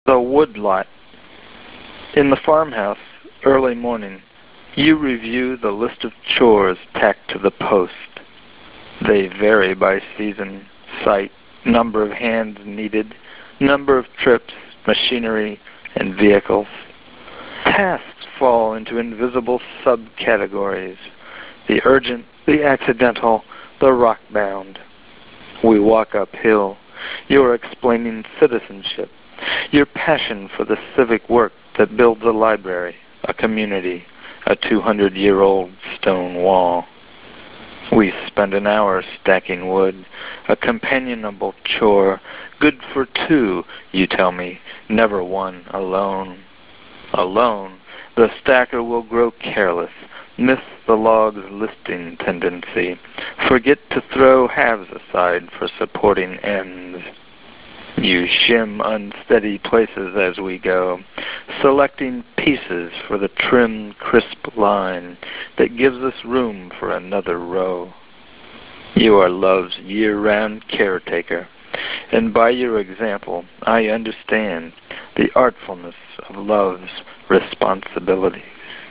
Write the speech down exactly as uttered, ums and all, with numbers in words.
The woodlot. In the farmhouse, early morning, you review the list of chores tacked to the post. They vary by season, site, number of hands needed, number of trips, machinery, and vehicles. Tasks fall into invisible subcategories: the urgent, the accidental, the rock-bound. We walk uphill. You are explaining citizenship, your passion for the civic work that builds a library, a community, a two hundred year old stone wall. We spend an hour stacking wood, a companionable chore, good for two, you tell me, never one alone. Alone, the stacker will grow careless, miss the log's listing tendency, forget to throw halves aside for supporting ends. You shim unsteady places as we go, selecting pieces for the trim, crisp line that gives us room for another row. You are love's year-round caretaker, and by your example I understand the artfulness of love's responsibilities.